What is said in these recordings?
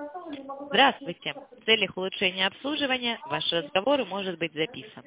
Здравствуйте. В целях улучшения обслуживания ваш разговор может быть записан.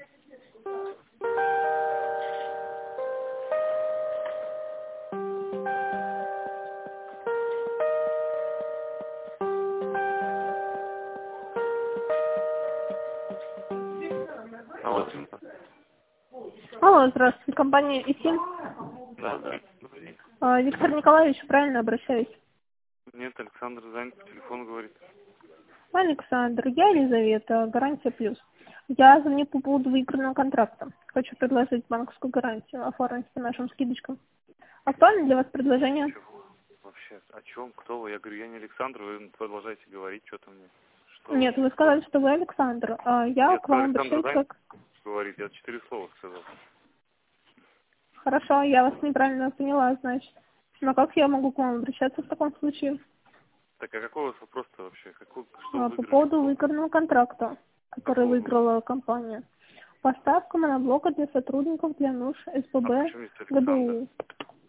Алло. Алло, здравствуйте, компания ИСИН. Да, да. Виктор Николаевич, правильно обращаюсь? Нет, Александр занят, по телефону говорит. Александр, я Елизавета, гарантия плюс. Я звоню по поводу выигранного контракта. Хочу предложить банковскую гарантию, оформить по нашим скидочкам. Актуально для вас предложение? Чего? Вообще, о чем? Кто вы? Я говорю, я не Александр, вы продолжаете говорить что-то мне. Что Нет, вы сказали, что вы Александр, а я Нет, к вам Александр обращаюсь занят как... говорит, я 4 слова сказал. Хорошо, я вас неправильно поняла, значит. Но как я могу к вам обращаться в таком случае? Так, а какой у вас вопрос-то вообще? Что вы По выиграли? поводу выигранного контракта, который Какого вы? выиграла компания. Поставка моноблока для сотрудников для нужд А СПБ почему есть Александр? ГБУ.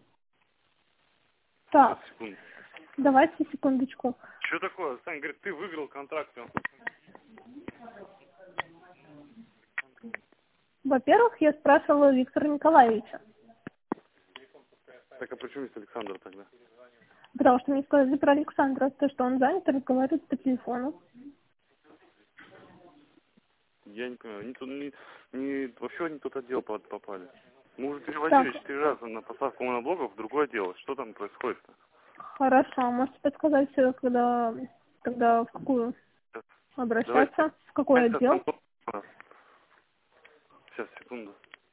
Сейчас, Так, секунду. давайте секундочку. Что такое? Сань говорит, ты выиграл контракт. Во-первых, я спрашивала Виктора Николаевича, Так, а почему есть Александр тогда? потому что мне сказали про Александра, то, что он занят и разговаривает по телефону. Я не понимаю, вообще не тот отдел попали. Мы уже Так, переводили 4 раза на поставку моноблоков в другое отдел. Что там происходит-то? хорошо, можете подсказать, когда в какую Давайте. обращаться, в какой отдел? Сейчас, секунду.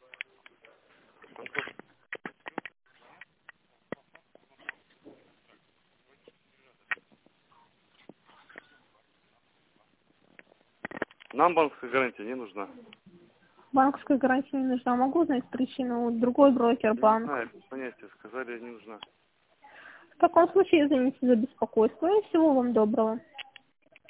Нам банковская гарантия не нужна. Банковская гарантия не нужна. Могу узнать причину? Другой брокер, Не банк. знаю, без понятия. Сказали, не нужна. В таком случае, извините за беспокойство и всего вам доброго.